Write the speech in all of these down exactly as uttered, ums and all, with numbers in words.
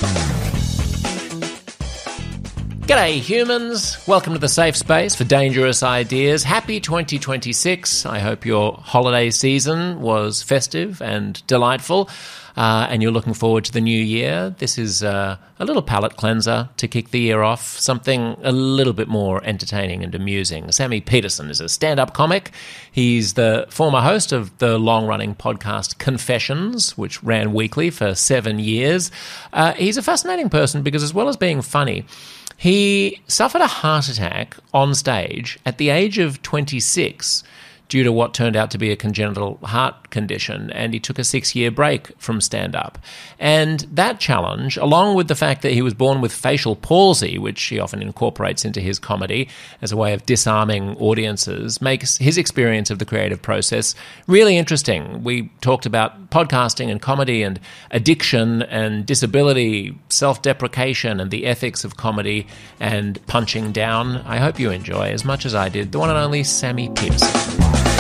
G'day humans, welcome to the safe space for dangerous ideas. Happy twenty twenty-six. I hope your holiday season was festive and delightful uh, and you're looking forward to the new year. This is uh, a little palate cleanser to kick the year off, something a little bit more entertaining and amusing. Sammy Peterson is a stand-up comic. He's the former host of the long-running podcast Confessions, which ran weekly for seven years. Uh, he's a fascinating person because as well as being funny, he suffered a heart attack on stage at the age of twenty-six due to what turned out to be a congenital heart condition, and he took a six-year break from stand-up. And that challenge, along with the fact that he was born with facial palsy, which he often incorporates into his comedy as a way of disarming audiences, makes his experience of the creative process really interesting. We talked about podcasting and comedy and addiction and disability, self-deprecation and the ethics of comedy and punching down. I hope you enjoy, as much as I did, the one and only Sammy Peterson.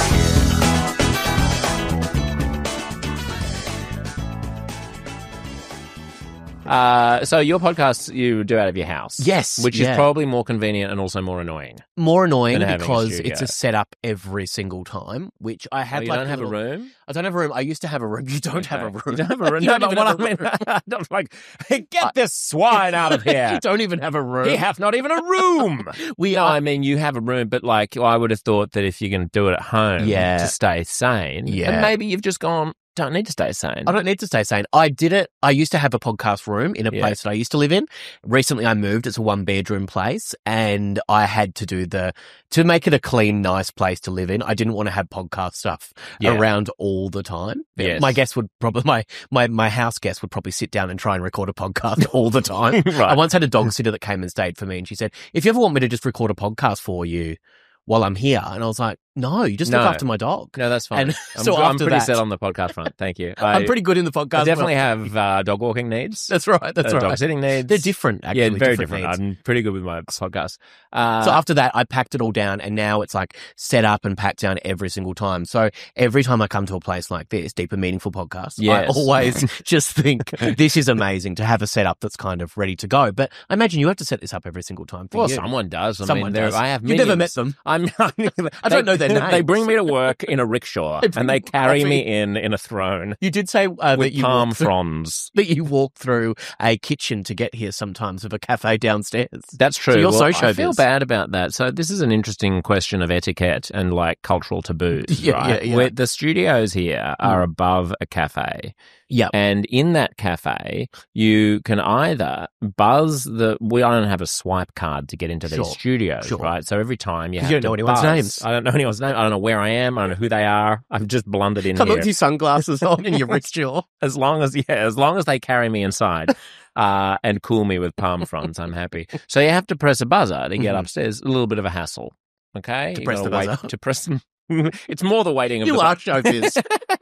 Uh, so your podcast you do out of your house. Yes. Which yeah. is probably more convenient and also more annoying. More annoying than because a it's a setup every single time, which I have oh, you like don't a have little, a room? I don't have a room. I used to have a room. You don't okay. have a room. You don't have a room? You No, don't but even what have I a mean, room. I'm like, hey, get this swine out of here. You don't even have a room. He hath not even a room. we no, are... I mean, you have a room, but like, I would have thought that if you're going to do it at home yeah. to stay sane, yeah. and maybe you've just gone, don't need to stay sane. I don't need to stay sane. I did it. I used to have a podcast room in a yeah. place that I used to live in. Recently I moved. It's a one bedroom place and I had to do the, to make it a clean, nice place to live in. I didn't want to have podcast stuff yeah. around all the time. Yes. My guests would probably, my, my, my house guests would probably sit down and try and record a podcast all the time. right. I once had a dog sitter that came and stayed for me and she said, if you ever want me to just record a podcast for you while I'm here. And I was like, no, you just no. look after my dog. No, that's fine. And I'm, so I'm after pretty that, set on the podcast front. Thank you. I, I'm pretty good in the podcast. I definitely front. have uh, dog walking needs. That's right. That's uh, right. Dog sitting needs. They're different, actually. Yeah, very different. different. needs. I'm pretty good with my podcast. Uh, so after that, I packed it all down and now it's like set up and packed down every single time. So every time I come to a place like this, Deep and Meaningful Podcast, yes. I always just think this is amazing to have a setup that's kind of ready to go. But I imagine you have to set this up every single time for well, you. someone does. I someone mean, does. I have You've minions. never met them. I'm, I don't know their names. They bring me to work in a rickshaw They and they carry coffee. me in in a throne. You did say uh, with that you palm walk through, fronds. that you walk through a kitchen to get here sometimes with a cafe downstairs. That's true. So you're well, so I feel showbiz. bad about that. So this is an interesting question of etiquette and like cultural taboos, Yeah, right? yeah, yeah. Where the studios here are Mm. above a cafe. Yeah. And in that cafe, you can either buzz the... We I don't have a swipe card to get into Sure. these studios, Sure. right? So every time you have You don't to know anyone's buzz. names. I don't know anyone's name. I don't know where I am. I don't know who they are. I've just blundered in Come here. with your sunglasses on and your rickshaw. As long as, yeah, as long as they carry me inside uh, and cool me with palm fronds, I'm happy. So you have to press a buzzer to get Mhm. upstairs. A little bit of a hassle, okay? To You press gotta the wait buzzer? To press It's more the waiting of You the are showbiz.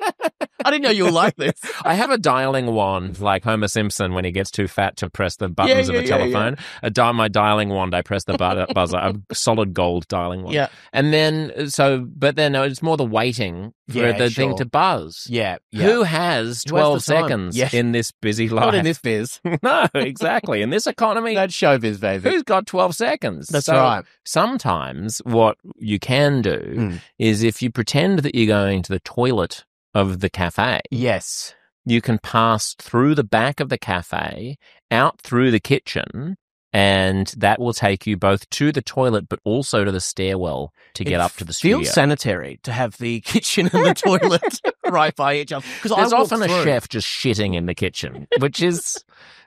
I didn't know you were like this. I have a dialing wand like Homer Simpson when he gets too fat to press the buttons Yeah, of a yeah, yeah, telephone. A di- my dialing wand, I press the bu- buzzer, a solid gold dialing wand. Yeah. And then, so, but then no, it's more the waiting for Yeah, the sure. thing to buzz. Yeah. yeah. Who has Who has twelve the time? seconds Yeah. in this busy life? Not in this biz. No, exactly. In this economy, That's showbiz, baby. who's got twelve seconds? That's So right. Sometimes what you can do Mm. is if you pretend that you're going to the toilet of the cafe, Yes. you can pass through the back of the cafe, out through the kitchen, and that will take you both to the toilet but also to the stairwell to get It up to the studio. feels sanitary to have the kitchen and the toilet right by each other. Because There's I walk often a through. chef just shitting in the kitchen, which is...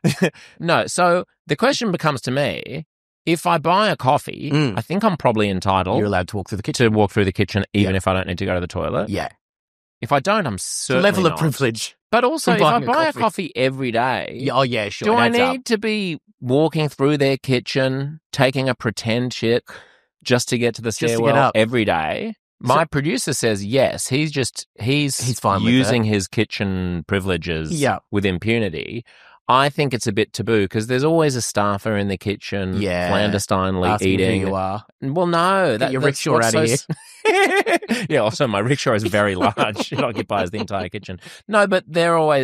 No, so the question becomes to me, if I buy a coffee, Mm. I think I'm probably entitled You're allowed to walk through the kitchen. to walk through the kitchen even Yeah. if I don't need to go to the toilet. Yeah. If I don't, I'm It's a certainly level not. of privilege. But also, from if I buying a buy a coffee. coffee every day, Yeah, oh, yeah, sure. do it I adds need up. to be walking through their kitchen, taking a pretend shit just to get to the to get stairwell up. every day? My producer says yes. He's just he's, He's fine with using his kitchen privileges Yeah. with impunity. I think it's a bit taboo because there's always a staffer in the kitchen, Yeah. clandestinely Asking eating. who you are. Well, no, Get that, your that's rickshaw what's out of so- Yeah, also my rickshaw is very large. It occupies the entire kitchen. No, but they're always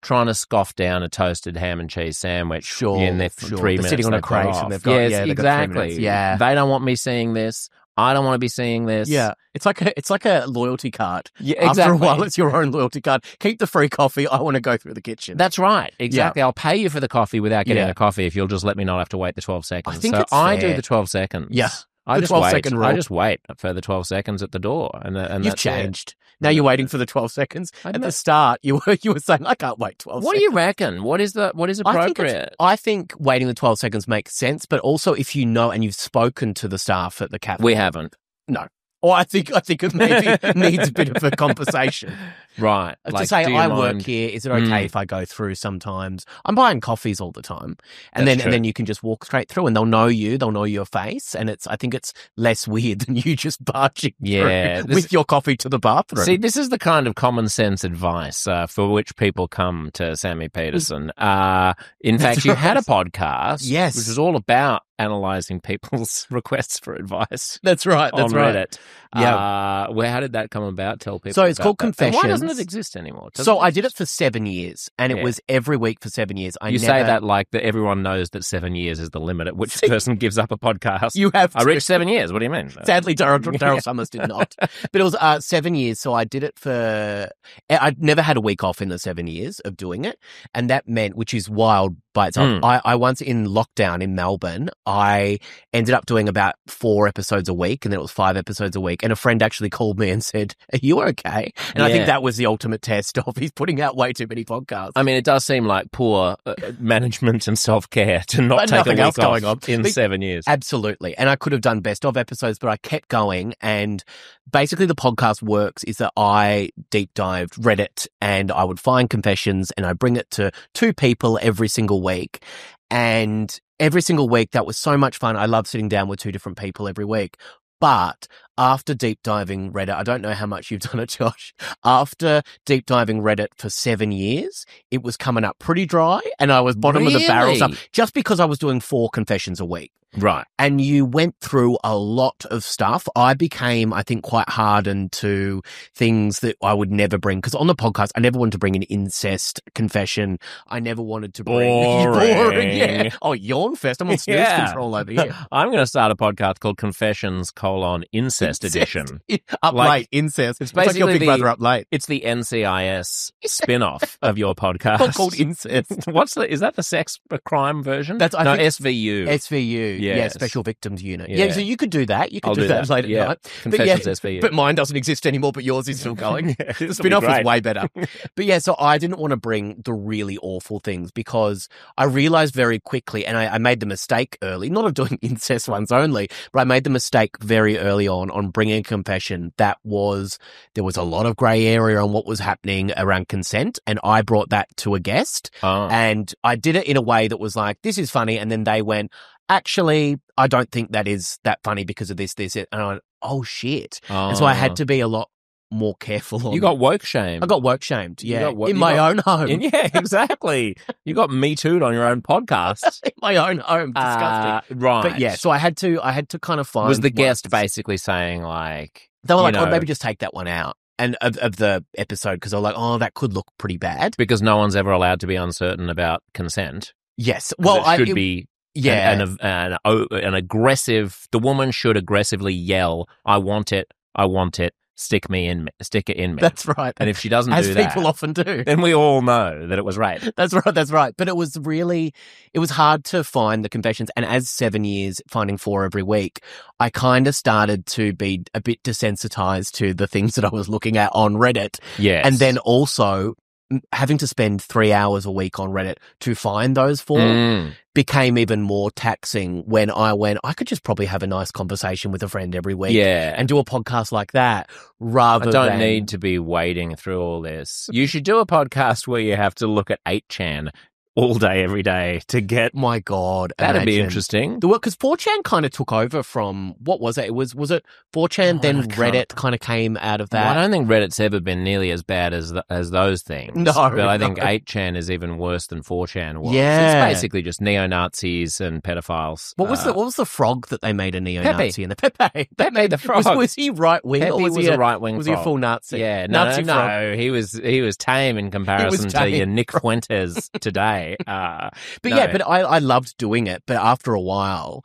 trying to scoff down a toasted ham and cheese sandwich Sure, in there for sure. three They're minutes. sitting on a they've got crate off. and they've got- yes, yeah, they've got three exactly. minutes. Yeah. They don't want me seeing this. I don't want to be seeing this. Yeah, it's like a it's like a loyalty card. Yeah, After a exactly. while, it's your own loyalty card. Keep the free coffee. I want to go through the kitchen. That's right. Exactly. I'll pay you for the coffee without getting Yeah. a coffee if you'll just let me not have to wait the twelve seconds. I think so it's I do fair. the twelve seconds. Yeah. I The just twelve wait. second rule. I just wait for the twelve seconds at the door, and, and You've that's it. changed. Now you're waiting for the twelve seconds. I At know. the start, you were you were saying I can't wait twelve. What do seconds. you reckon? What is the what is I think, appropriate? it's, I think waiting the twelve seconds makes sense, but also if you know and you've spoken to the staff at the cafe, We haven't. no. Or I think I think it maybe needs a bit of a conversation. Right. to Like, say do you I mind- work here. Is it okay Mm. if I go through sometimes? I'm buying coffees all the time, and That's then true. and then you can just walk straight through, and they'll know you. They'll know your face, and it's. I think it's less weird than you just barging Yeah, through this- with your coffee to the bathroom. See, this is the kind of common sense advice uh, for which people come to Sammy Peterson. Uh, in That's fact, you had a right. podcast, Yes. which was all about analyzing people's requests for advice that's right. That's on right. Reddit. Yeah. Uh, where how did that come about? Tell people. So it's about called that. And why doesn't Confessions. it exist anymore? Doesn't So I did it for seven years, and it Yeah. was every week for seven years. I You never, say that like that everyone knows that seven years is the limit at which See- a person gives up a podcast. you have. I to. reached seven years. What do you mean? Sadly, Daryl Daryl Yeah. Summers did not. But it was uh, seven years, so I did it for. I'd never had a week off in the seven years of doing it, and that meant, which is wild by itself. Mm. I, I once in lockdown in Melbourne, I ended up doing about four episodes a week, and then it was five episodes a week. And a friend actually called me and said, "Are you okay?" And I think Yeah. that was the ultimate test of he's putting out way too many podcasts. I mean, it does seem like poor uh, management and self care to not But take a nothing week else going off on. in But- seven years. Absolutely. And I could have done best of episodes, but I kept going. And basically the podcast works is that I deep dived Reddit and I would find confessions and I bring it to two people every single week. And every single week that was so much fun. I love sitting down with two different people every week. But after deep diving Reddit, I don't know how much you've done it, Josh. After deep diving Reddit for seven years, it was coming up pretty dry and I was bottom of the barrel Really? stuff just because I was doing four confessions a week. Right. And you went through a lot of stuff. I became, I think, quite hardened to things that I would never bring. Because on the podcast, I never wanted to bring an incest confession. I never wanted to bring... Boring. yeah. Oh, yawn fest. I'm on snooze Yeah. control over here. I'm going to start a podcast called Confessions colon Incest Edition. Up Like, late, incest. it's It's, like your basically big the- brother up late. It's the N C I S spin-off of your podcast. Not called incest. What's the, is that the sex crime version? That's- I no, think- S V U. S V U. Yeah, Yes. Special Victims Unit. Yeah. Yeah, so you could do that. You could I'll do, do that, that. late at Yeah. night. Confessions but yeah, S V U. But mine doesn't exist anymore, but yours is still going. Yeah, The this'll be spin-off is great. way better. But yeah, so I didn't want to bring the really awful things because I realized very quickly, and I, I made the mistake early, not of doing incest ones only, but I made the mistake very early on on bringing a confession that was, there was a lot of grey area on what was happening around consent, and I brought that to a guest, Oh. and I did it in a way that was like, this is funny, and then they went, actually, I don't think that is that funny because of this, this, it. And I went, oh shit. And so I had to be a lot more careful on. You got woke shamed. I got work shamed, You yeah, got wo- in you my got- own home. And yeah, exactly. You got me too'd on your own podcast. in my own home, disgusting. Uh, right. But yeah, so I had to, I had to kind of find. was the guest ones. basically saying like, They were you like, know, oh, maybe just take that one out, and of, of the episode because they were like, oh, that could look pretty bad. because no one's ever allowed to be uncertain about consent. Yes, 'Cause well, it I should it- be yeah, an, an, an, an, an aggressive. The woman should aggressively yell, "I want it! I want it! Stick me in me! Stick it in me!" that's right. and if she doesn't as do people that, often do. then we all know that it was rape. That's right. That's right. But it was really, it was hard to find the confessions. And as seven years finding four every week, I kind of started to be a bit desensitized to the things that I was looking at on Reddit. Yes, And then also m- having to spend three hours a week on Reddit to find those four Mm. became even more taxing when I went, I could just probably have a nice conversation with a friend every week yeah, and do a podcast like that rather I don't than. need to be wading through all this. You should do a podcast where you have to look at eight chan all day, every day to get. My God. That'd be imagine. interesting. The because four chan kind of took over from, what was it? It was, was it four chan, Oh, then I can't- Reddit kind of came out of Well, that? I don't think Reddit's ever been nearly as bad as th- as those things. No, but I think no. eight chan is even worse than four chan was. Yeah. It's basically just neo-Nazis and pedophiles. What was Uh, the what was the frog that they made a neo-Nazi in the Pepe? Pepe the frog. Was, was he right wing or Pepe was, was he a right-wing Was he a frog. full Nazi? Yeah, no, Nazi no, frog. no. He was he was tame in comparison to tame. your Nick Fuentes today. Uh, But no. yeah, but I, I loved doing it. But after a while,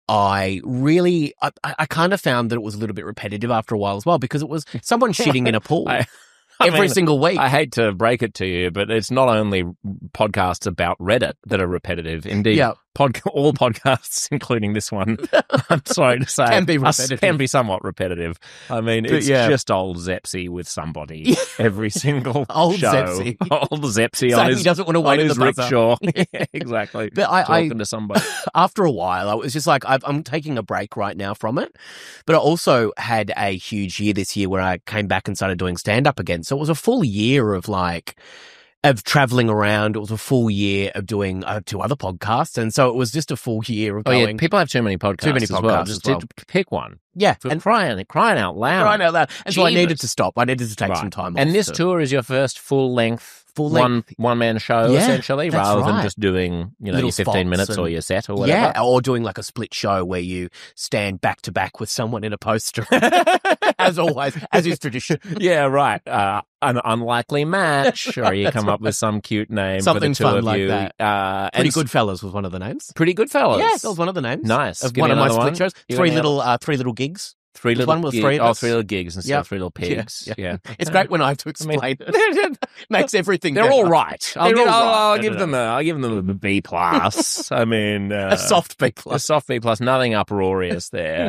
I really, I, I kind of found that it was a little bit repetitive after a while as well, because it was someone shitting in a pool I- I every mean, single week. I hate to break it to you, but it's not only podcasts about Reddit that are repetitive. Indeed, Yeah. pod- all podcasts, including this one, I'm sorry to say, Can be are- repetitive. can be somewhat repetitive. I mean, But it's yeah. just old Zepsy with somebody every single Old show. Zepsy. Old Zepsy Saying on he his, doesn't want to on wait in his the buzzer. rickshaw. Yeah, exactly. But I- I- Talking to somebody. After a while, I was just like, I've, I'm taking a break right now from it. But I also had a huge year this year where I came back and started doing stand up again. So it was a full year of like, of traveling around. It was a full year of doing uh, two other podcasts. And so it was just a full year of Oh, going. yeah. People have too many podcasts. Too many as well. podcasts Just as well. to- pick one. yeah. For And crying, crying out loud. right now that. And so I Jeebus. needed to stop. I needed to take Right. some time off. And this to- tour is your first full length, Full one length. one man show Yeah, essentially, that's rather than right. just doing you know Little your fifteen spots minutes or and- your set or whatever. Yeah, or doing like a split show where you stand back to back with someone in a poster. As always, as is tradition. Yeah, right. Uh, an unlikely match, or you That's come up with some cute name Something for the two fun of like you. that. Uh, Pretty and Good Fellas was one of the names. Pretty good fellas. Yeah, that was one of the names. Nice. Of Give one me of my another split one. shows. Give Three me little, uh, three little gigs. Three little one with gig- three of oh, us. three little gigs instead Yep. of three little Yeah, pigs. yeah. Yeah, It's great when I have to I mean- explain it. Makes everything. They're better. all right. I'll, They're give, all I'll, right. I'll No, give no, them a. I'll give them a B plus. I mean, uh, A soft B A plus. soft B plus, nothing uproarious there.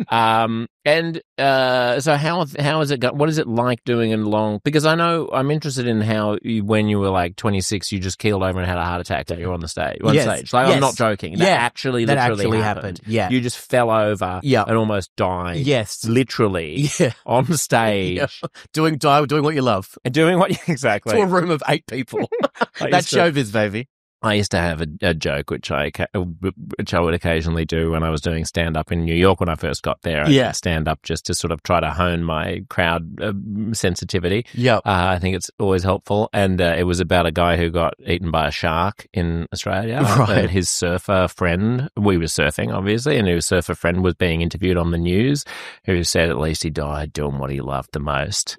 um, and uh, so how how is it? Go- what is it like doing a long? Because I know I'm interested in how you, when you were like twenty-six, you just keeled over and had a heart attack that you were on the stage. On Yes. stage, like Yes. I'm not joking. That Yeah. actually, That literally actually happened. happened. Yeah. You just fell over. Yeah. and almost died. Yes. literally Yeah. on stage Yeah. Doing doing what you love. and doing what exactly. To a room of eight people. I That's used to- showbiz, baby. I used to have a, a joke which I ca- which I would occasionally do when I was doing stand up in New York when I first got there. I Yeah. did stand up just to sort of try to hone my crowd uh, sensitivity. Yep. Uh, I think it's always helpful. And uh, it was about a guy who got eaten by a shark in Australia. Right. Uh, his surfer friend, we were surfing obviously, and his surfer friend was being interviewed on the news, who said at least he died doing what he loved the most.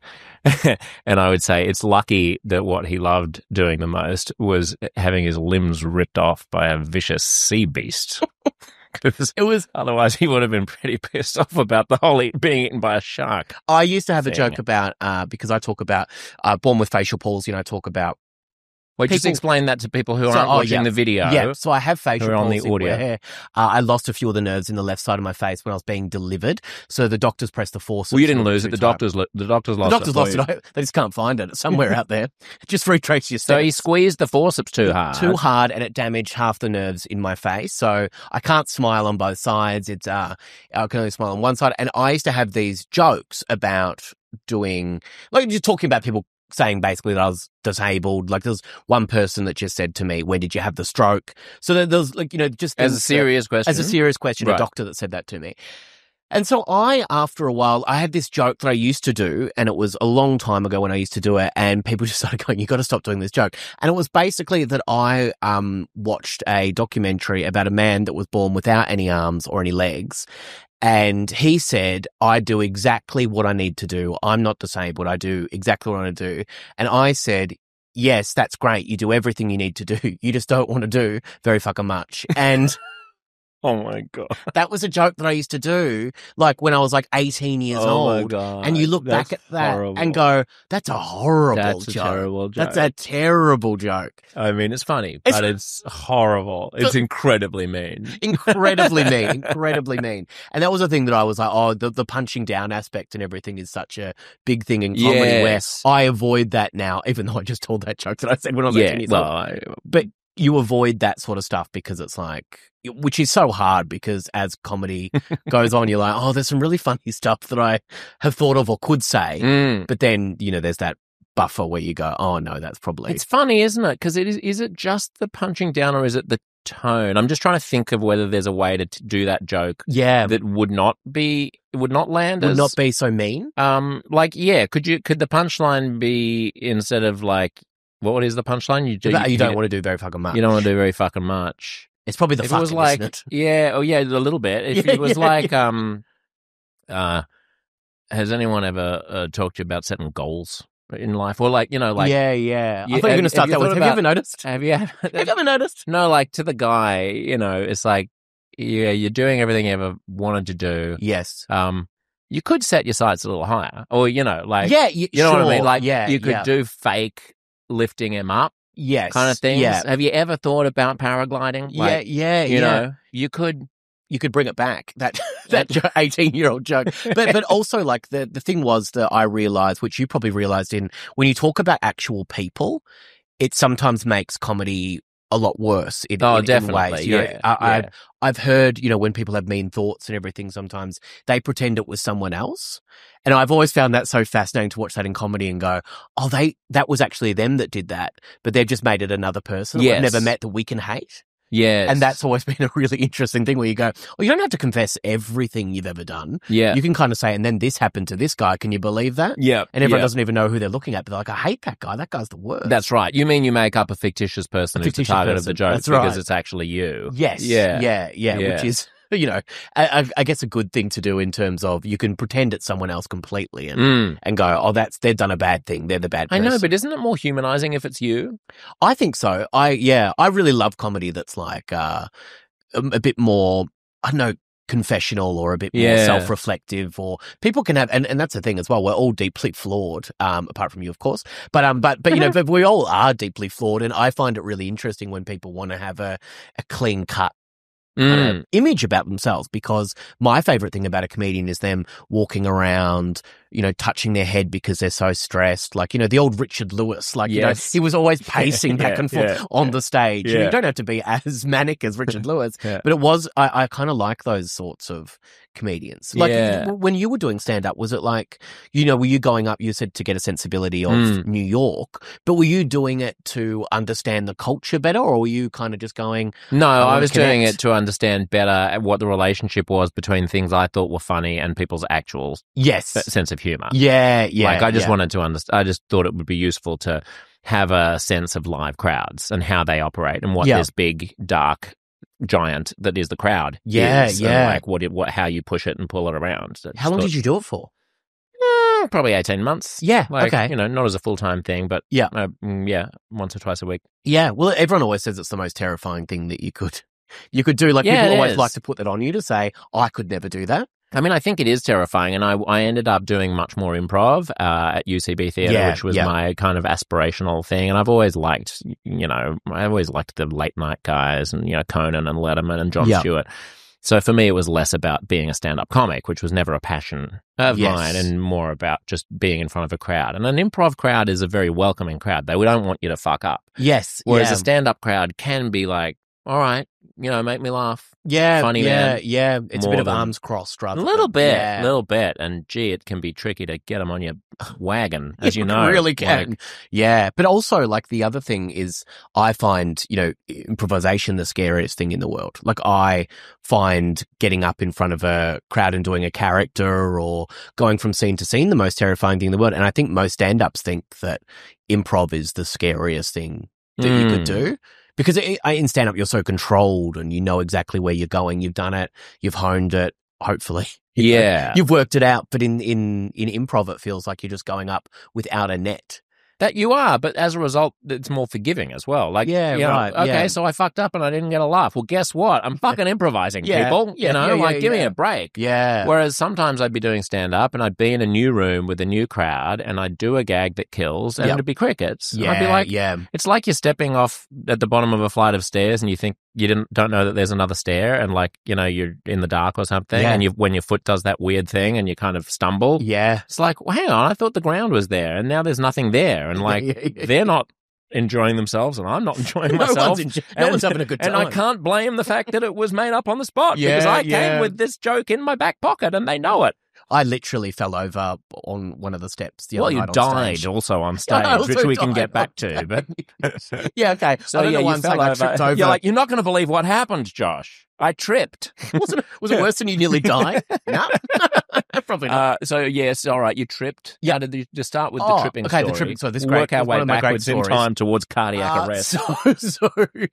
And I would say it's lucky that what he loved doing the most was having his limbs ripped off by a vicious sea beast. Because It was. otherwise he would have been pretty pissed off about the whole eat, being eaten by a shark. I used to have a Thing. joke about uh, because I talk about uh, born with facial palsy, and I talk about Well, just People- explain that to people who So- aren't oh, watching yeah. the video. yeah. So I have facial Who are on the palsy audio. where uh, I lost a few of the nerves in the left side of my face when I was being delivered. So the doctors pressed the forceps. Well, you didn't a little lose it. too The tight. doctors, lo- the doctors The lost doctors it. for lost you. it. I- They just can't find it. It's somewhere out there. Just retrace your steps. So he squeezed the forceps too hard. Too hard, and it damaged half the nerves in my face. So I can't smile on both sides. It's uh, I can only smile on one side. And I used to have these jokes about doing, like, just talking about people saying basically that I was disabled. Like, there's one person that just said to me, "When did you have the stroke?" So there- there's like, you know, just As a things that- serious question. as a serious question, Right. a doctor that said that to me. And so I, after a while, I had this joke that I used to do, and it was a long time ago when I used to do it, and people just started going, "You got to stop doing this joke." And it was basically that I um watched a documentary about a man that was born without any arms or any legs. And he said, "I do exactly what I need to do. I'm not disabled. I do exactly what I want to do." And I said, "Yes, that's great. You do everything you need to do. You just don't want to do very fucking much." And Oh my god! that was a joke that I used to do, like when I was like eighteen years oh my old. god! And you look That's back at that horrible. and go, "That's a horrible "That's a joke. terrible joke." That's a terrible joke. I mean, it's funny, It's- but it's horrible. It's incredibly mean. Incredibly mean, incredibly mean." And that was the thing that I was like, "Oh, the, the punching down aspect and everything is such a big thing in comedy Yes. where I avoid that now." Even though I just told that joke that I said when I was Yeah, eighteen years well, old. I, But you avoid that sort of stuff because it's like, which is so hard because as comedy goes on, you're like, "Oh, there's some really funny stuff that I have thought of or could say." mm, But then, you know, there's that buffer where you go, oh no, that's probably It's funny, isn't it? Because it is, is it just the punching down or is it the tone? I'm just trying to think of whether there's a way to t- do that joke yeah, that would not be, would not land would as, not be so mean. um, like, yeah, could you, could the punchline be instead of like, what is the punchline? You, do, But you, you don't want to do very fucking much. You don't want to do very fucking much. It's probably the If it fucking, was like, isn't it? yeah, oh yeah, a little bit. If Yeah, it was yeah, like, yeah. um, uh, has anyone ever uh, talked to you about setting goals in life, or like, you know, like, yeah, yeah. you- I thought you were have- going to start have you that with, thought have you about- ever noticed? have you? Have you ever noticed? No, like to the guy, you know, it's like, yeah, you're doing everything you ever wanted to do. Yes. Um, you could set your sights a little higher, or you know, like, yeah, you, you know sure. what I mean? Like, yeah, you could yeah. do fake lifting him up yes. kind of things. Yeah, Have you ever thought about paragliding? yeah, Like, yeah, you yeah. know, you could. You could bring it back, that that eighteen-year-old joke. But but also, like, the, the thing was that I realized, which you probably realized in, when you talk about actual people, it sometimes makes comedy a lot worse in, Oh, in, in definitely. ways. You know, Yeah, I, yeah. I've, I've heard, you know, when people have mean thoughts and everything, sometimes they pretend it was someone else. And I've always found that so fascinating to watch that in comedy and go, oh, they that was actually them that did that, but they've just made it another person that Yes. we've never met that we can hate. Yes. And that's always been a really interesting thing where you go, well, you don't have to confess everything you've ever done. yeah. You can kind of say, and then this happened to this guy. Can you believe that? yeah. And everyone yeah. doesn't even know who they're looking at. But they're like, I hate that guy. That guy's the worst. That's right. You mean you make up a fictitious person A who's fictitious the target person. of the joke That's because right. it's actually you. Yes. Yeah. Yeah. Yeah. Yeah. Which is, you know, I, I guess a good thing to do in terms of you can pretend it's someone else completely and, Mm. and go, oh, that's, they've done a bad thing. They're the bad I person. know, but isn't it more humanizing if it's you? I think so. I, yeah, I really love comedy that's like, uh, a, a bit more, I don't know, confessional or a bit more Yeah. self-reflective, or people can have, and, and that's the thing as well. We're all deeply flawed, um, apart from you, of course. But um, but but you know, but we all are deeply flawed, and I find it really interesting when people want to have a a clean cut Mm. uh, image about themselves, because my favorite thing about a comedian is them walking around, you know, touching their head because they're so stressed. Like, you know, the old Richard Lewis, like, Yes. you know, he was always pacing back Yeah, and forth yeah, on the stage. yeah. You don't have to be as manic as Richard Lewis, Yeah. but it was, I, I kind of like those sorts of comedians. Like, Yeah. w- when you were doing stand-up, was it like, you know, were you going up, you said to get a sensibility of Mm. New York, but were you doing it to understand the culture better, or were you kind of just going, No, I, wanna was doing connect. it to understand better what the relationship was between things I thought were funny and people's actual yes, s- sense of humor. yeah, yeah. like I just yeah. wanted to understand. I just thought it would be useful to have a sense of live crowds and how they operate and what Yeah. this big dark giant that is the crowd. Yeah, is, and, yeah. like what it, what how you push it and pull it around. So How long did you do it for? you? Probably eighteen months. Yeah, Like, okay. you know, not as a full time thing, but Yeah. uh, mm, yeah, once or twice a week. Yeah, well, everyone always says it's the most terrifying thing that you could you could do. Like, Yeah, people it always is. like to put that on you to say, oh, I could never do that. I mean, I think it is terrifying, and I, I ended up doing much more improv uh, at U C B Theatre, Yeah, which was yeah. my kind of aspirational thing. And I've always liked, you know, I always liked the late night guys, and you know, Conan and Letterman and Jon Yeah. Stewart. So for me, it was less about being a stand-up comic, which was never a passion of Yes. mine, and more about just being in front of a crowd. And an improv crowd is a very welcoming crowd. They don't want you to fuck up. Yes, Whereas yeah. a stand-up crowd can be like, all right, you know, make me laugh. yeah, funny yeah, man. yeah. It's a More bit of than- arms crossed, rather. A little than- bit, yeah. a little bit, and gee, it can be tricky to get them on your wagon, as you It know. really can. Like, Yeah. But also, like, the other thing is, I find, you know, improvisation the scariest thing in the world. Like, I find getting up in front of a crowd and doing a character or going from scene to scene the most terrifying thing in the world. And I think most stand-ups think that improv is the scariest thing that you could Mm. do. Because it, in stand-up, you're so controlled and you know exactly where you're going. You've done it. You've honed it, hopefully. You know, yeah, You've worked it out, but in, in, in improv, it feels like you're just going up without a net. that you are, but as a result, it's more forgiving as well. Like, Yeah, you know, right, okay, yeah. so I fucked up and I didn't get a laugh. Well, guess what? I'm fucking improvising, Yeah, people. yeah, you know, yeah, yeah, like, give me yeah. a break. Yeah. Whereas sometimes I'd be doing stand up and I'd be in a new room with a new crowd and I'd do a gag that kills and Yep. it'd be crickets. yeah. And I'd be like, yeah. it's like you're stepping off at the bottom of a flight of stairs and you think you didn't don't know that there's another stair, and like, you know, you're in the dark or something, Yeah. and you when your foot does that weird thing and you kind of stumble. Yeah. It's like, well, hang on, I thought the ground was there and now there's nothing there, and like Yeah, yeah, yeah. they're not enjoying themselves and I'm not enjoying No myself. one's, enjo- no And- one's having a good time. And I can't blame the fact that it was made up on the spot Yeah, because I yeah. came with this joke in my back pocket and they know it. I literally fell over on one of the steps the well, other you night on died stage. also on Yeah, I stage, also which we can died get back on to. But Yeah, okay. so I don't yeah, know why you I'm fell saying I over. tripped over. You're like, you're not going to believe what happened, Josh. I tripped. was it, was it worse than you nearly died? No, probably not. Uh, so yes, all right, you tripped. Yeah. How did you just start with Oh, the tripping okay, story? the tripping story. This is We'll work great. our It's way one of my great backwards in stories. time towards cardiac Uh, arrest. So, so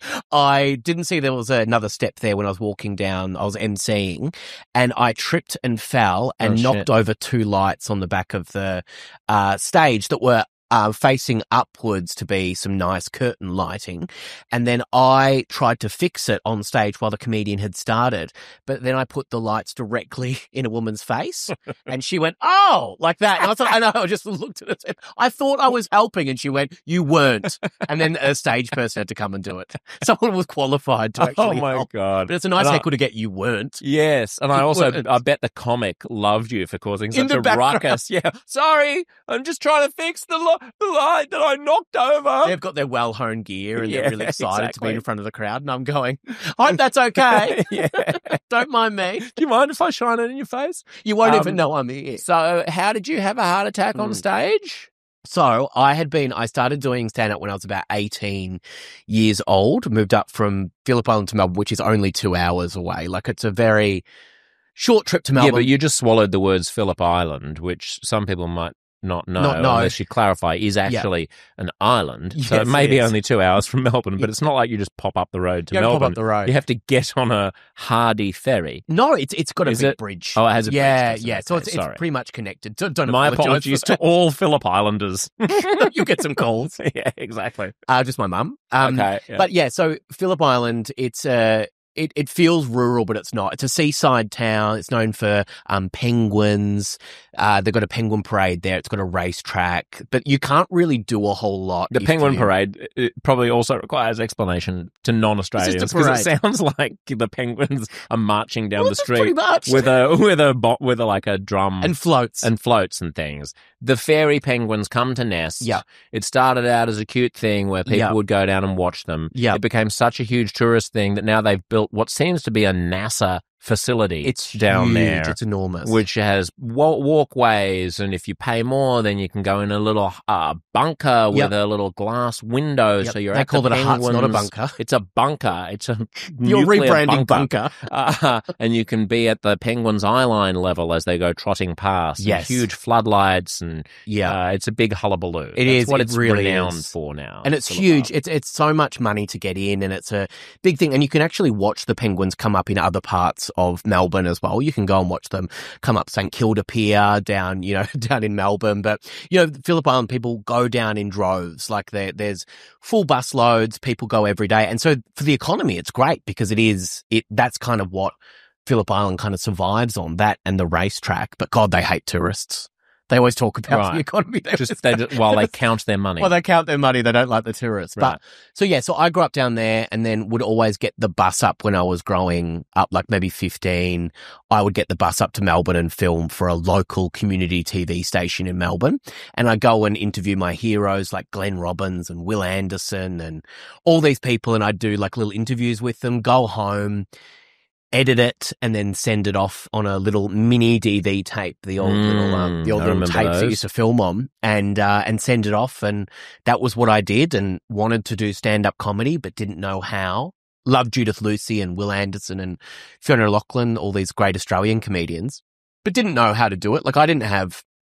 I didn't see there was another step there when I was walking down. I was emceeing, and I tripped and fell and Oh, shit. knocked over two lights on the back of the uh, stage that were uh, facing upwards to be some nice curtain lighting. And then I tried to fix it on stage while the comedian had started. But then I put the lights directly in a woman's face and she went, oh, like that. And I thought, I know, I just looked at it. And I thought I was helping and she went, you weren't. And then a stage person had to come and do it. Someone was qualified to actually Oh my help. god! But it's a nice And I- heckle to get you weren't. Yes, and I You also, weren't. I bet the comic loved you for causing In such the a background. ruckus. Yeah, sorry, I'm just trying to fix the, lo- the light that I knocked over. They've got their well-honed gear and Yeah, they're really excited to exactly. be in front of the crowd. And I'm going, I hope that's okay. yeah. Don't mind me. Do you mind if I shine it in your face? You won't Um, even know I'm here. So, how did you have a heart attack on Hmm. stage? So I had been, I started doing stand-up when I was about eighteen years old, moved up from Phillip Island to Melbourne, which is only two hours away. Like it's a very short trip to Melbourne. Yeah, but you just swallowed the words Phillip Island, which some people might not know, Not know. unless you clarify, is actually an island. so Yes, it may it be is. only two hours from Melbourne, but it's not like you just pop up the road to You don't pop Melbourne. up the road. You have to get on a hardy ferry. No, it's it's got a Is big it? bridge. Oh, it has a bridge, yeah, doesn't yeah. it? So Okay, it's sorry. it's pretty much connected. Don't, don't My apologize apologies for to all Phillip Islanders. that. You'll get some calls. yeah, exactly. Uh, just my mum. Um, okay. Yeah. But yeah, so Phillip Island, it's uh, it, it feels rural, but it's not. It's a seaside town. It's known for um, penguins. Uh, they've got a penguin parade there. It's got a racetrack, but you can't really do a whole lot. the if Penguin you- Parade it probably also requires explanation to non-Australians It's just a because it parade. sounds like the penguins are marching down Well, the that's pretty street much. with a with a bo- with a like a drum and floats. and floats and things. The fairy penguins come to nest. Yeah. It started out as a cute thing where people Yeah. would go down and watch them. Yeah. It became such a huge tourist thing that now they've built what seems to be a NASA facility It's down huge. there. It's enormous. Which has wa- walkways, and if you pay more, then you can go in a little uh, bunker with Yep. a little glass window. Yep. So you're They at call the it a hut, not a penguins. bunker. It's a bunker. It's a You're nuclear rebranding bunker. bunker. Uh, and you can be at the penguins' eye line level as they go trotting past. and Yes. huge floodlights, and Yeah. uh, it's a big hullabaloo. It That's is, what it it's really renowned is. for now. And it's Phillip huge. Island. It's it's so much money to get in, and it's a big thing. And you can actually watch the penguins come up in other parts of Melbourne as well. You can go and watch them come up St Kilda Pier down, you know, down in Melbourne. But you know, Phillip Island people go down in droves. Like there, there's full bus loads. People go every day, and so for the economy, it's great because it is it. That's kind of what Phillip Island kind of survives on, that and the racetrack. But God, they hate tourists. They always talk about Right. the economy. They just always they, go- just- while they count their money. Well, they count their money. They don't like the tourists. Right. But so, yeah, so I grew up down there and then would always get the bus up when I was growing up, like maybe fifteen. I would get the bus up to Melbourne and film for a local community T V station in Melbourne. And I go and interview my heroes like Glenn Robbins and Will Anderson and all these people. And I'd do like little interviews with them, go home, edit it, and then send it off on a little mini D V tape, the old Mm, little, um, the old I little remember tapes that those. used to film on, and uh, and send it off. And that was what I did, and wanted to do stand up comedy, but didn't know how. Loved Judith Lucy and Will Anderson and Fiona Lachlan, all these great Australian comedians, but didn't know how to do it. Like I didn't have.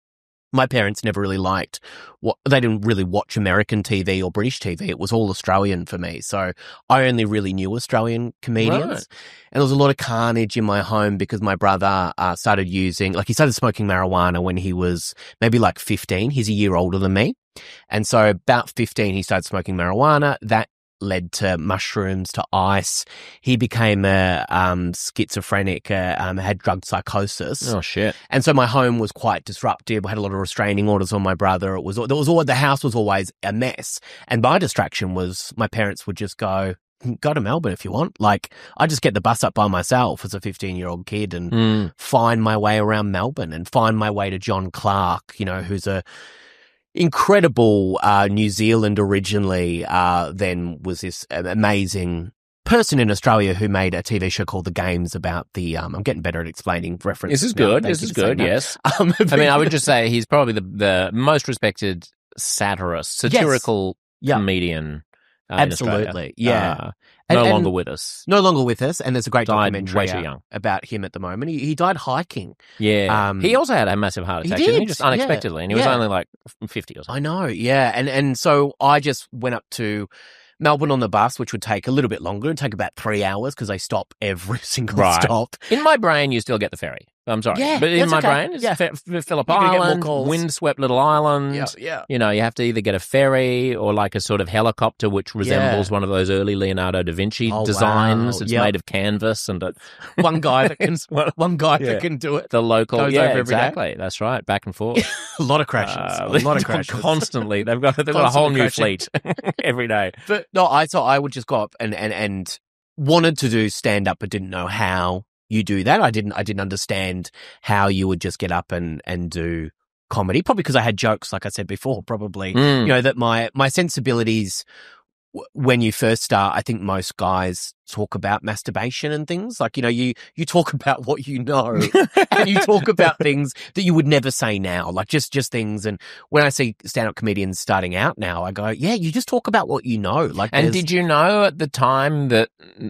My parents never really liked what they didn't really watch American T V or British T V. It was all Australian for me. So I only really knew Australian comedians. Right. And there was a lot of carnage in my home because my brother uh, started using, like he started smoking marijuana when he was maybe like fifteen. He's a year older than me. And so about fifteen, he started smoking marijuana. That led to mushrooms, to ice. He became a um, schizophrenic, uh, um, had drug psychosis. Oh shit! And so my home was quite disruptive. I had a lot of restraining orders on my brother. It was, there was always, the house was always a mess. And my distraction was my parents would just go, go to Melbourne if you want. Like I just get the bus up by myself as a fifteen year old kid and Mm. find my way around Melbourne and find my way to John Clark, you know, who's a incredible uh, New Zealand originally, uh, then was this amazing person in Australia who made a T V show called The Games about the, um, I'm getting better at explaining references. This is now. good. Thank This you is for saying good, that. yes. Um, I mean, I would just say he's probably the, the most respected satirist, satirical Yes. Yep. comedian uh, Absolutely, in Australia. yeah. Uh, And- no and- longer with us. No longer with us, and there's a great Died documentary way too out young. about him at the moment. He, he died hiking. Yeah. Um, he also had a massive heart he attack, didn't he? did, Just yeah. unexpectedly. And he was Yeah. only like fifty or something. I know, yeah. And and so I just went up to Melbourne on the bus, which would take a little bit longer. It'd take about three hours because they stop every single Right. stop. In my brain, you still get the ferry. I'm sorry. Yeah, but in that's my okay. brain, it's Yeah. F- F- Phillip You're gonna get more Island, calls. windswept little island. yeah. You know, you have to either get a ferry or like a sort of helicopter which resembles Yeah. one of those early Leonardo da Vinci Oh, designs. wow. It's Yep. made of canvas and a, One guy that can, Well, one guy yeah. that can do it. the local. Goes Yeah, over every day. exactly. That's right. Back and forth. A lot of crashes. Uh, a lot of crashes. Constantly. They've got they've got a whole Constantly new crashing. fleet every day. But no, I thought I would just go up and, and, and wanted to do stand up, but didn't know how you do that. I didn't, I didn't understand how you would just get up and, and do comedy, probably because I had jokes, like I said before, probably, Mm. you know, that my, my sensibilities w- when you first start, I think most guys talk about masturbation and things like, you know, you, you talk about what you know and you talk about things that you would never say now, like just, just things. And when I see stand-up comedians starting out now, I go, yeah, you just talk about what you know. Like, And there's- did you know at the time that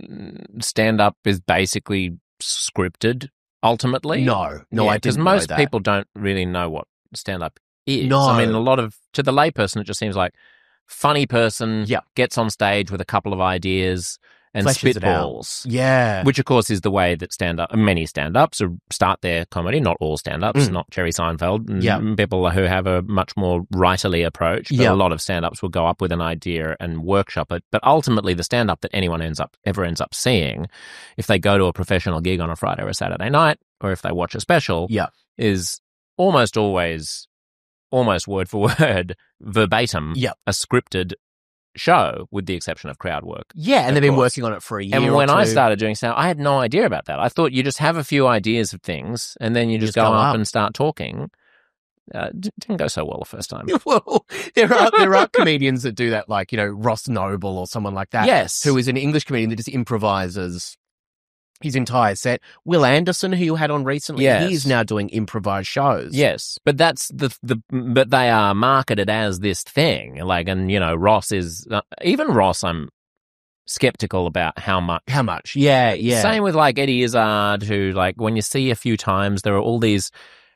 stand up is basically scripted ultimately? No, no, I Because didn't know most that. people don't really know what stand up is. No. I mean, a lot of, to the layperson, it just seems like funny person Yeah. gets on stage with a couple of ideas and Fleshes it out. spitballs. Yeah. Which, of course, is the way that stand-up, many stand-ups start their comedy. Not all stand-ups, Mm. not Jerry Seinfeld. and Yeah. People who have a much more writerly approach. But Yeah. a lot of stand-ups will go up with an idea and workshop it. But ultimately, the stand-up that anyone ends up ever ends up seeing, if they go to a professional gig on a Friday or a Saturday night, or if they watch a special, Yeah. is almost always, almost word for word, verbatim, Yeah. a scripted show, with the exception of crowd work. Yeah, and Of they've been course. working on it for a year. And or when I two. started doing stand, I had no idea about that. I thought you just have a few ideas of things, and then you just, Just go, go up, up. and start talking. Uh, d- didn't go so well the first time. well, there are there are comedians that do that, like, you know, Ross Noble or someone like that. Yes. who is an English comedian that just improvises his entire set. Will Anderson, who you had on recently, Yes. he's now doing improvised shows. Yes, but that's the the but they are marketed as this thing, like, and you know, Ross is uh, even Ross. I'm skeptical about how much. How much? Yeah, yeah. Same with like Eddie Izzard, who, like, when you see a few times, there are all these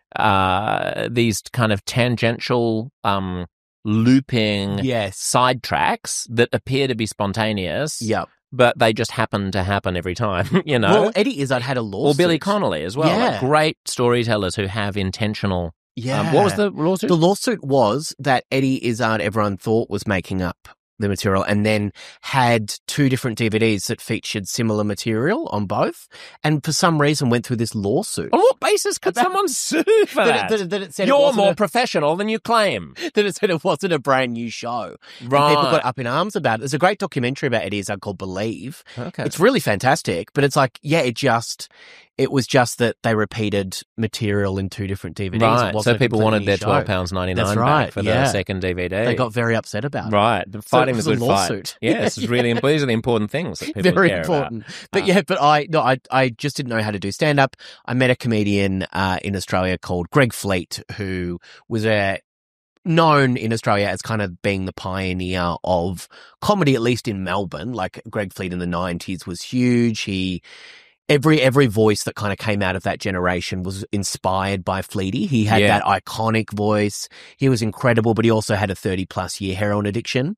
uh these kind of tangential um looping Yes. side tracks that appear to be spontaneous, Yep. but they just happen to happen every time, you know. Well, Eddie Izzard had a lawsuit. or Billy Connolly as well. Yeah. Like, great storytellers who have intentional. Yeah. Um, what was the lawsuit? The lawsuit was that Eddie Izzard, everyone thought, was making up the material, and then had two different D V Ds that featured similar material on both, and for some reason went through this lawsuit. On what basis could About- someone sue for That that? it, that, that it said it You're wasn't more a, professional than you claim. that it said it wasn't a brand new show. And Right. people got up in arms about it. There's a great documentary about Eddie Izzard called Believe. Okay. It's really fantastic, but it's like, yeah, it just, it was just that they repeated material in two different D V Ds. It Right. wasn't So a people completely wanted new their show. twelve pounds ninety-nine That's back right, for yeah. the second D V D. They got very upset about it. Right. Fighting it was the a good lawsuit. fight. Yes, it's really, these are the important things that people Very care important. about. But Uh, yeah, but I no, I I just didn't know how to do stand up. I met a comedian uh, in Australia called Greg Fleet, who was a known in Australia as kind of being the pioneer of comedy, at least in Melbourne. Like, Greg Fleet in the nineties was huge. He Every every voice that kind of came out of that generation was inspired by Fleety. He had Yeah. that iconic voice. He was incredible, but he also had a thirty plus year heroin addiction.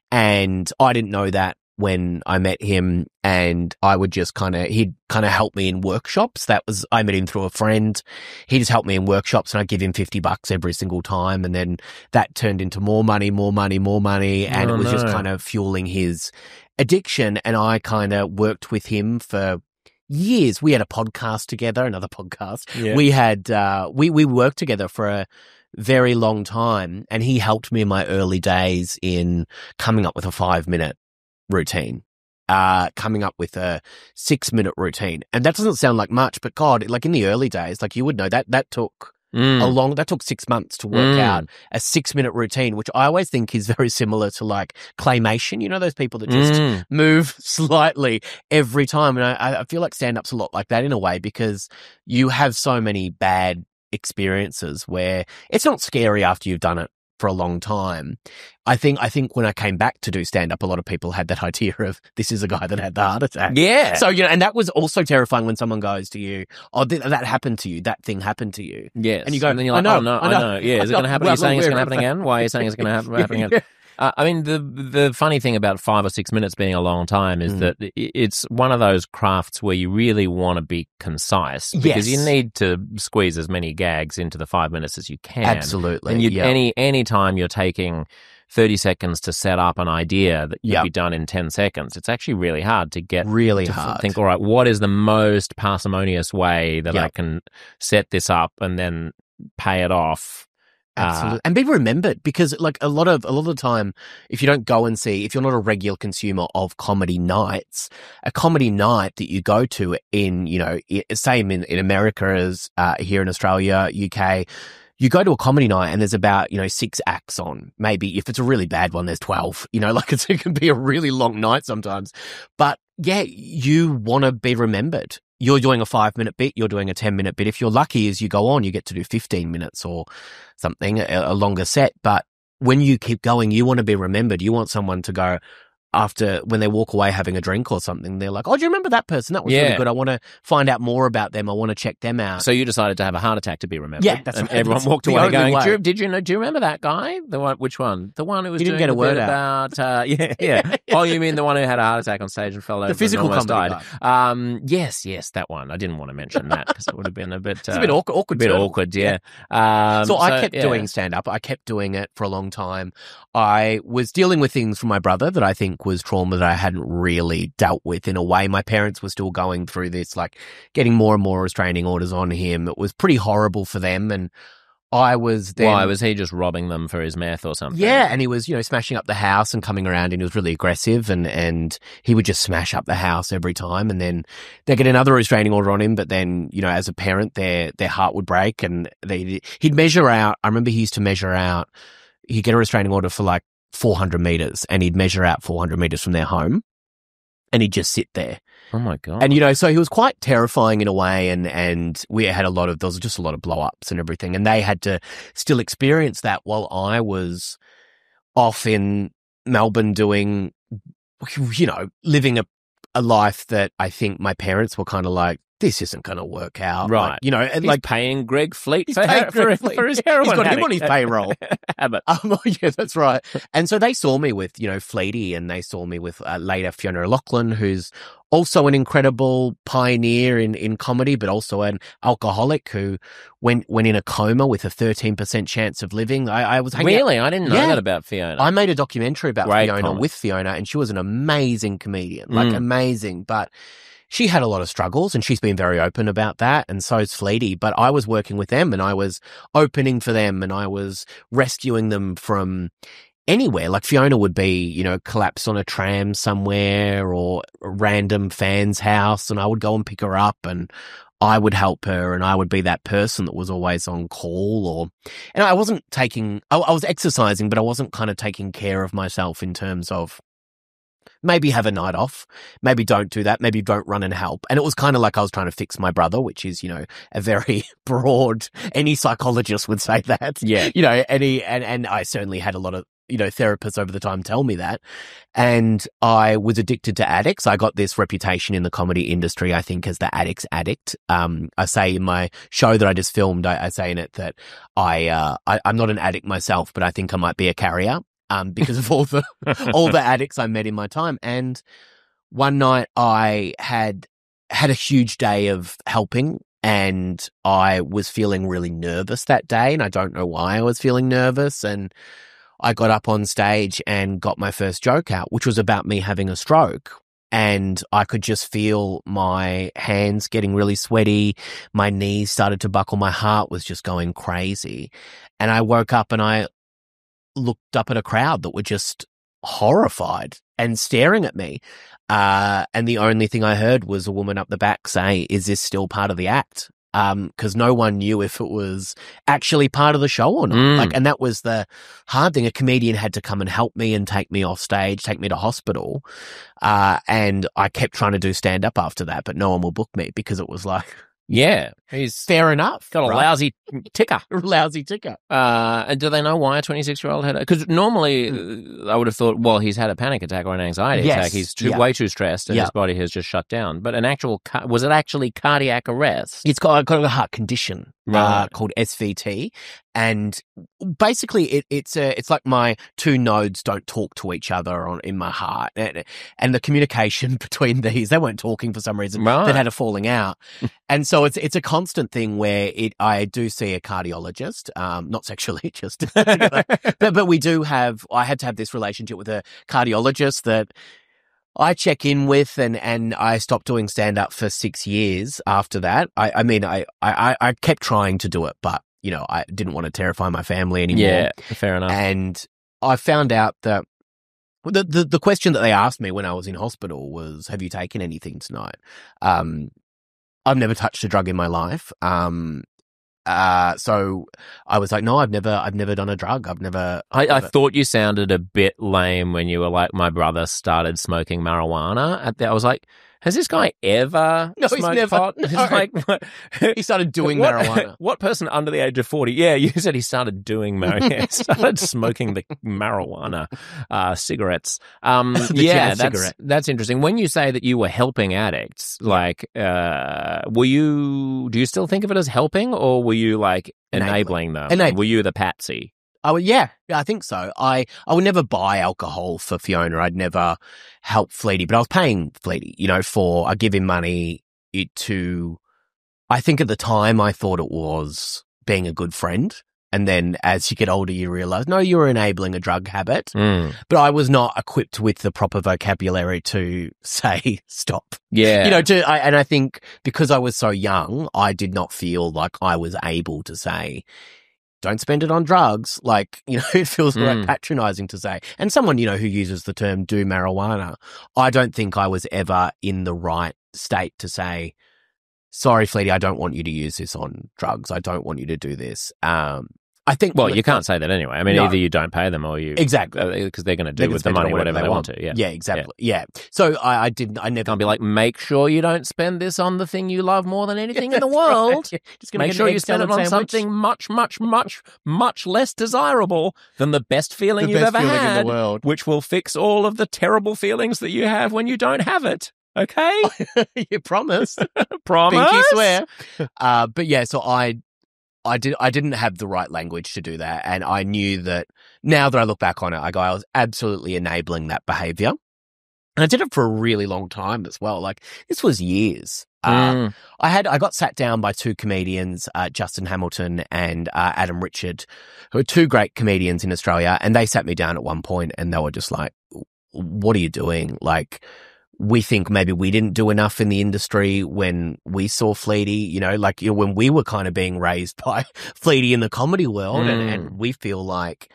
And I didn't know that when I met him, and I would just kind of, he'd kind of help me in workshops. That was, I met him through a friend. He just helped me in workshops, and I'd give him fifty bucks every single time. And then that turned into more money, more money, more money. And Oh, it was just no. kind of fueling his addiction. And I kind of worked with him for years. We had a podcast together, another podcast. Yeah. We had, uh, we, we worked together for a very long time, and he helped me in my early days in coming up with a five minute routine, uh, coming up with a six minute routine. And that doesn't sound like much, but God, like in the early days, like you would know that, that took Mm. a long, that took six months to work Mm. out a six minute routine, which I always think is very similar to like claymation. You know, those people that just Mm. move slightly every time. And I, I feel like stand up's a lot like that in a way, because you have so many bad experiences where it's not scary after you've done it for a long time. I think I think when I came back to do stand up, a lot of people had that idea of this is a guy that had the heart attack. Yeah. So, you know, and that was also terrifying when someone goes to you, oh, th- that happened to you, that thing happened to you. Yes. And you go, and then you're I like, know, oh, no, I I know. know. Yeah, is it I going to happen? know. Are you saying it's going to Well, happen again? Why are you saying it's going to happen, happen again? Yeah. Uh, I mean, the the funny thing about five or six minutes being a long time is Mm. that i- it's one of those crafts where you really want to be concise because Yes. you need to squeeze as many gags into the five minutes as you can. Absolutely. And you, yeah. any any time you're taking thirty seconds to set up an idea that could Yep. be done in ten seconds, it's actually really hard to get really to f- hard. think, all right, what is the most parsimonious way that I Yep. can set this up and then pay it off? Absolutely. Uh, and be remembered, because like a lot of a lot of the time, if you don't go and see, if you're not a regular consumer of comedy nights, a comedy night that you go to in, you know, i- same in, in America as uh, here in Australia, U K, you go to a comedy night and there's about, you know, six acts on. Maybe if it's a really bad one, there's twelve, you know, like it's, it can be a really long night sometimes. But yeah, you want to be remembered. You're doing a five minute bit, you're doing a ten minute bit. If you're lucky as you go on, you get to do fifteen minutes or something, a, a longer set. But when you keep going, you want to be remembered. You want someone to go after, when they walk away having a drink or something, they're like, oh, do you remember that person? That was Yeah. really good. I want to find out more about them. I want to check them out. So you decided to have a heart attack to be remembered. Yeah, that's and right. everyone That's walked the away only going, way. do you, did you know, do you remember that guy? The one, which one? The one who was He didn't doing get a the word bit out. about, uh, yeah, yeah. Oh, you mean the one who had a heart attack on stage and fell over physical and almost comedy died? Um, yes, yes, that one. I didn't want to mention that because it would have been a bit, uh, it's a bit awkward. awkward bit turtle. awkward, yeah. Um, So I kept yeah. doing stand up. I kept doing it for a long time. I was dealing with things from my brother that I think was trauma that I hadn't really dealt with in a way. My parents were still going through this, like getting more and more restraining orders on him. It was pretty horrible for them. And I was then. Why, was he just robbing them for his meth or something? Yeah, and he was, you know, smashing up the house and coming around, and he was really aggressive, and, and he would just smash up the house every time, and then they get another restraining order on him, but then, you know, as a parent, their their heart would break, and they he'd measure out. I remember he used to measure out. He'd get a restraining order for like four hundred meters, and he'd measure out four hundred meters from their home, and he'd just sit there. Oh my God. And, you know, so he was quite terrifying in a way, and, and we had a lot of, there was just a lot of blow ups and everything, and they had to still experience that while I was off in Melbourne doing, you know, living a, a life that I think my parents were kind of like, this isn't going to work out. Right. Like, you know, and He's like, paying Greg Fleet he's for, paying for, Greg for, Fleet. for his heroin He's got him addict. on his payroll. Abbott. Um, oh, yeah, that's right. And so they saw me with, you know, Fleety, and they saw me with uh, later Fiona O'Loughlin, who's also an incredible pioneer in, in comedy, but also an alcoholic who went went in a coma with a thirteen percent chance of living. I, I was hanging out- Really? I didn't know Yeah. that about Fiona. I made a documentary about Great Fiona comic. with Fiona, and she was an amazing comedian, like Mm. amazing. But she had a lot of struggles, and she's been very open about that, and so's Fleety. But I was working with them, and I was opening for them, and I was rescuing them from anywhere. Like Fiona would be, you know, collapse on a tram somewhere or a random fan's house, and I would go and pick her up, and I would help her, and I would be that person that was always on call. Or, and I wasn't taking, I, I was exercising, but I wasn't kind of taking care of myself in terms of maybe have a night off, maybe don't do that, maybe don't run and help. And it was kind of like I was trying to fix my brother, which is, you know, a very broad, any psychologist would say that. Yeah. You know, any, and, and I certainly had a lot of, you know, therapists over the time tell me that. And I was addicted to addicts. I got this reputation in the comedy industry, I think, as the addict's addict. Um, I say in my show that I just filmed, I, I say in it that I, uh, I, I'm not an addict myself, but I think I might be a carrier. Um, because of all the all the addicts I met in my time. And one night I had had a huge day of helping, and I was feeling really nervous that day, and I don't know why I was feeling nervous. And I got up on stage and got my first joke out, which was about me having a stroke. And I could just feel my hands getting really sweaty. My knees started to buckle. My heart was just going crazy. And I woke up and I looked up at a crowd that were just horrified and staring at me. Uh, and the only thing I heard was a woman up the back say, is this still part of the act? because um, no one knew if it was actually part of the show or not. Mm. Like, and that was the hard thing. A comedian had to come and help me and take me off stage, take me to hospital. Uh, and I kept trying to do stand up after that, but no one will book me because it was like, yeah, he's fair enough. got a right? lousy ticker. lousy ticker. Uh, and do they know why a twenty-six-year-old had it? Because normally Mm. uh, I would have thought, well, he's had a panic attack or an anxiety Yes. attack. He's too, Yeah. way too stressed and Yeah. his body has just shut down. But an actual, ca- was it actually cardiac arrest? It's got, got a heart condition uh, Right. called S V T, and basically it, it's a, it's like my two nodes don't talk to each other on in my heart, and, and the communication between these, they weren't talking for some reason. Right. They had a falling out, and so it's it's a constant thing where it I do see a cardiologist, um, not sexually, just but but we do have. I had to have this relationship with a cardiologist that I check in with, and, and I stopped doing stand up for six years after that. I, I mean, I, I, I kept trying to do it, but, you know, I didn't want to terrify my family anymore. Yeah, fair enough. And I found out that the, the, the question that they asked me when I was in hospital was, have you taken anything tonight? Um, I've never touched a drug in my life. Um, Uh, so I was like, no, I've never, I've never done a drug. I've never. I, I've I never. thought you sounded a bit lame when you were like, my brother started smoking marijuana. At the, I was like, has this guy ever No, he's smoked never- pot? no. It's like, what- He started doing what, marijuana. What person under the age of forty? Yeah, you said he started doing marijuana. started smoking the marijuana uh, cigarettes. Um, The yeah, jazz that's cigarette. that's interesting. When you say that you were helping addicts, like, uh, were you? Do you still think of it as helping, or were you like Enabling. enabling them? Enabling. Were you the patsy? Oh yeah, yeah, I think so. I I would never buy alcohol for Fiona. I'd never help Fleety, but I was paying Fleety, you know, for I give him money it to. I think at the time I thought it was being a good friend, and then as you get older, you realize no, you're enabling a drug habit. Mm. But I was not equipped with the proper vocabulary to say stop. Yeah, You know, to I, and I think because I was so young, I did not feel like I was able to say, don't spend it on drugs. Like, you know, it feels Mm. like patronizing to say. And someone, you know, who uses the term do marijuana, I don't think I was ever in the right state to say, sorry, Fleety, I don't want you to use this on drugs. I don't want you to do this. Um, I think. Well, you can't say that anyway. I mean, No. either you don't pay them or you Exactly. because they're going to They do can with the spend it on money whatever they want to. Yeah, Yeah, exactly. Yeah. So I, I didn't, I never. Can't be like, make sure you don't spend this on the thing you love more than anything in the That's world. right. Yeah. Just gonna Make get sure an you egg spend it salad on sandwich. something much, much, much, much less desirable than the best feeling The you've best ever feeling in the had, world. which will fix all of the terrible feelings that you have when you don't have it. Okay? You promise. Promise? Pinky swear. Uh, but yeah, so I, I did, I didn't have the right language to do that. And I knew that now that I look back on it, I go, I was absolutely enabling that behavior. And I did it for a really long time as well. Like this was years. Uh, Mm. I had, I got sat down by two comedians, uh, Justin Hamilton and uh, Adam Richard, who are two great comedians in Australia. And they sat me down at one point and they were just like, what are you doing? Like, we think maybe we didn't do enough in the industry when we saw Fleety, you know, like you know, when we were kind of being raised by Fleety in the comedy world. And, Mm. and we feel like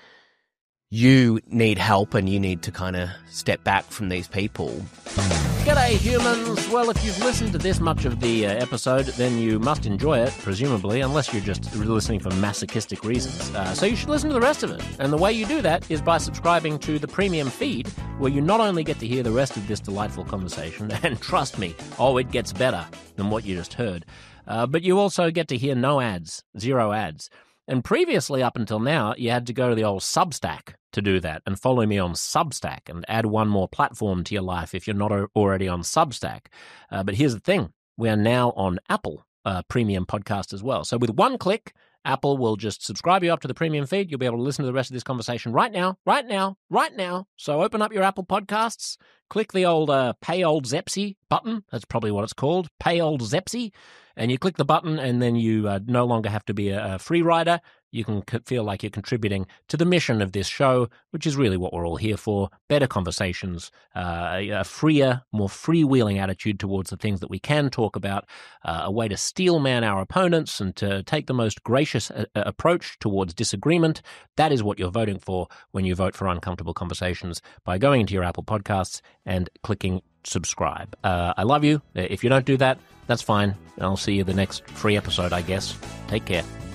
you need help and you need to kind of step back from these people. G'day, humans. Well, if you've listened to this much of the uh, episode, then you must enjoy it, presumably, unless you're just listening for masochistic reasons. Uh, so you should listen to the rest of it. And the way you do that is by subscribing to the premium feed, where you not only get to hear the rest of this delightful conversation, and trust me, oh, it gets better than what you just heard, uh, but you also get to hear no ads, zero ads. And previously, up until now, you had to go to the old Substack to do that and follow me on Substack and add one more platform to your life if you're not already on Substack. Uh, but here's the thing. We are now on Apple uh, Premium Podcast as well. So with one click, Apple will just subscribe you up to the premium feed. You'll be able to listen to the rest of this conversation right now, right now, right now. So open up your Apple Podcasts, click the old uh, Pay Old Zepsy button. That's probably what it's called, Pay Old Zepsy. And you click the button and then you uh, no longer have to be a, a free rider. You can c- feel like you're contributing to the mission of this show, which is really what we're all here for. Better conversations, uh, a, a freer, more freewheeling attitude towards the things that we can talk about, uh, a way to steel man our opponents and to take the most gracious a- a approach towards disagreement. That is what you're voting for when you vote for Uncomfortable Conversations by going into your Apple Podcasts and clicking subscribe. Uh, I love you. If you don't do that, that's fine. I'll see you the next free episode, I guess. Take care.